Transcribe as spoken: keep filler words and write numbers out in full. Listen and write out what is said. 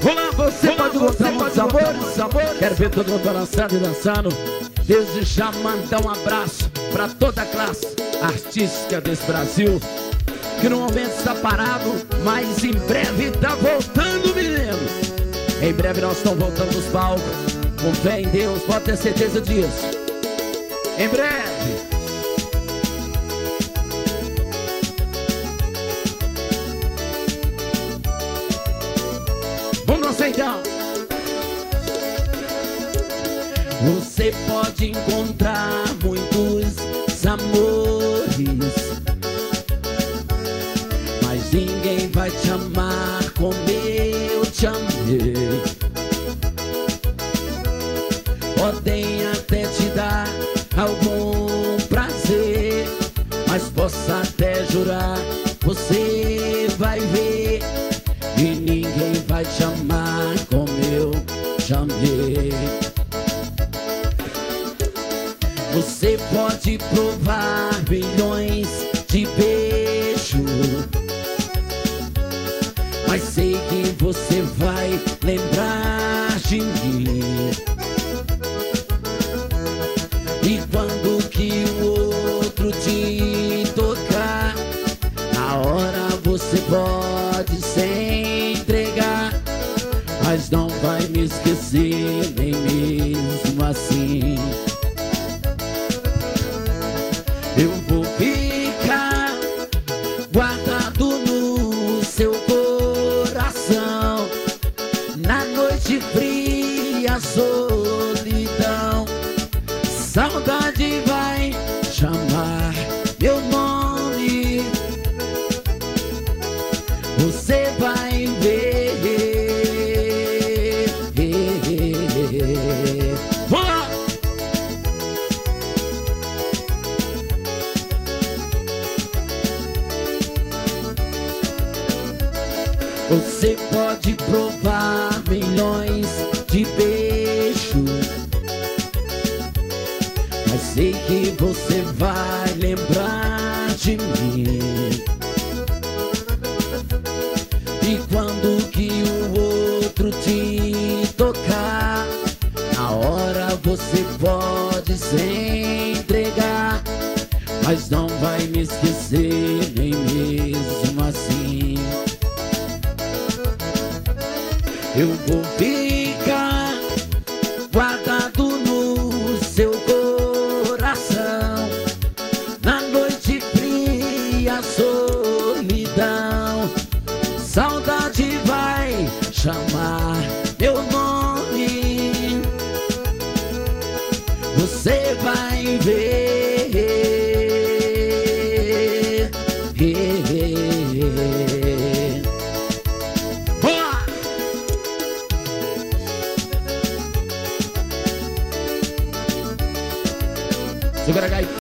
Olá, você Olá, pode gostar muito sabor, sabor. Quero ver todo mundo balançando e dançando. Desde já mandar um abraço pra toda a classe artística desse Brasil, que no momento está parado, mas em breve tá voltando, menino. Em breve nós estamos voltando nos palcos. Com fé em Deus, pode ter certeza disso. Em breve. Vamos dançar então. Você pode encontrar muitos amores, mas ninguém vai te amar como eu te amei. Podem até te dar algum prazer, mas posso até jurar, você vai ver, e ninguém vai te amar como eu te amei. Você pode provar bilhões de beijos, mas sei que você vai lembrar de mim. E quando que o outro te tocar, na hora você pode se entregar, mas não vai me esquecer nem mesmo assim. Eu vou ficar guardado no seu coração, na noite fria, solidão. Saudade vai chamar meu nome, você vai ver. Boa! Você pode provar milhões de beijos, mas sei que você vai lembrar de mim. E quando que o outro te tocar, na hora você pode se entregar, mas não vai me esquecer nem mesmo assim. Eu vou ficar guardado no seu coração, na noite fria, solidão. Saudade vai chamar meu nome, você vai ver. Segura a gaita.